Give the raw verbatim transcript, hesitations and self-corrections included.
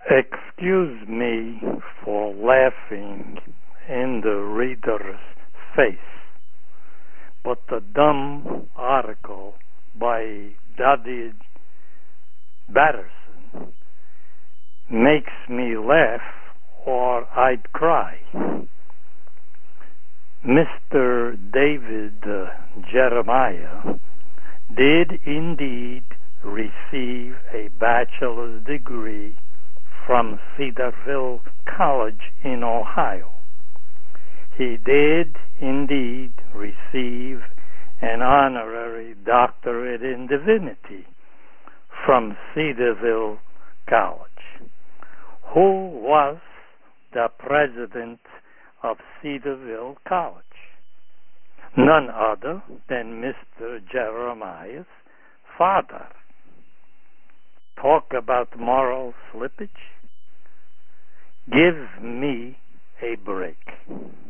Excuse me for laughing in the reader's face, but the dumb article by Daddy Batterson makes me laugh or I'd cry. Mister David uh, Jeremiah did indeed receive a bachelor's degree from Cedarville College in Ohio. He did indeed receive an honorary doctorate in divinity from Cedarville College. Who was the president of Cedarville College? None other than Mister Jeremiah's father. Talk about moral slippage. Give me a break.